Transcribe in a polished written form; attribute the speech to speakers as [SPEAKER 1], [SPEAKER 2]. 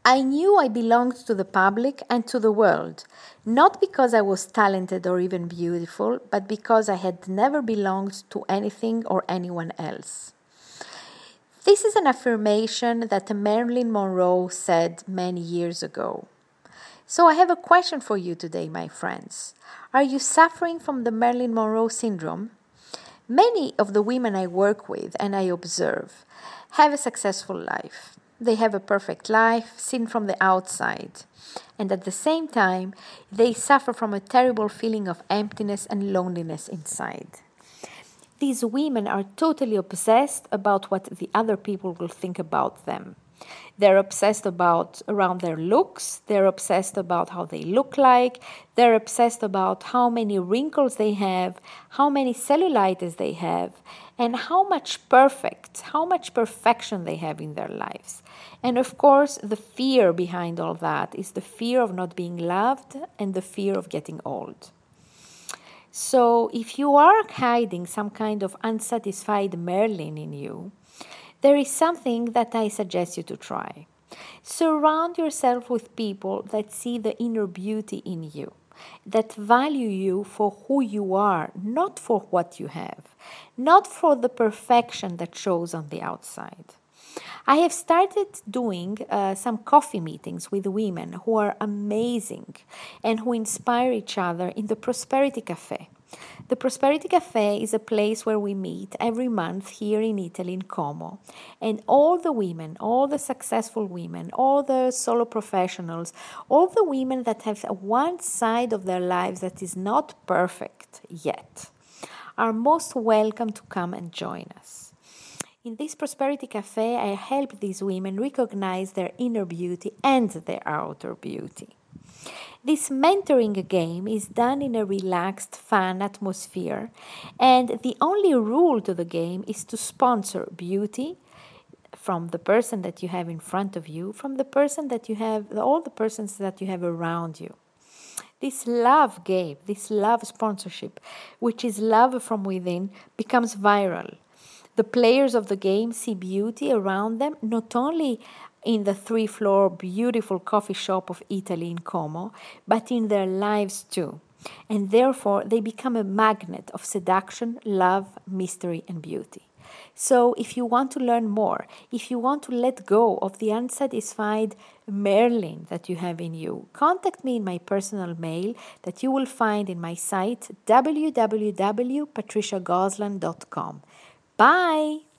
[SPEAKER 1] I knew I belonged to the public and to the world, not because I was talented or even beautiful, but because I had never belonged to anything or anyone else. This is an affirmation that Marilyn Monroe said many years ago. So I have a question for you today, my friends. Are you suffering from the Marilyn Monroe syndrome? Many of the women I work with and I observe have a successful life. They have a perfect life seen from the outside. And at the same time, they suffer from a terrible feeling of emptiness and loneliness inside. These women are totally obsessed about what the other people will think about them. They're obsessed around their looks. They're obsessed about how they look like. They're obsessed about how many wrinkles they have, how many cellulitis they have, and how much perfection they have in their lives. And of course, the fear behind all that is the fear of not being loved and the fear of getting old. So if you are hiding some kind of unsatisfied Marilyn in you, there is something that I suggest you to try. Surround yourself with people that see the inner beauty in you, that value you for who you are, not for what you have, not for the perfection that shows on the outside. I have started doing some coffee meetings with women who are amazing and who inspire each other in the Prosperity Cafe. The Prosperity Cafe is a place where we meet every month here in Italy, in Como. And all the women, all the successful women, all the solo professionals, all the women that have one side of their lives that is not perfect yet, are most welcome to come and join us. In this Prosperity Cafe, I help these women recognize their inner beauty and their outer beauty. This mentoring game is done in a relaxed, fun atmosphere, and the only rule to the game is to sponsor beauty from the person that you have in front of you, from the person that you have, all the persons that you have around you. This love game, this love sponsorship, which is love from within, becomes viral. The players of the game see beauty around them, not only in the 3-floor beautiful coffee shop of Italy in Como, but in their lives too. And therefore, they become a magnet of seduction, love, mystery, and beauty. So if you want to learn more, if you want to let go of the unsatisfied Marilyn that you have in you, contact me in my personal mail that you will find in my site www.patriciagoslan.com. Bye!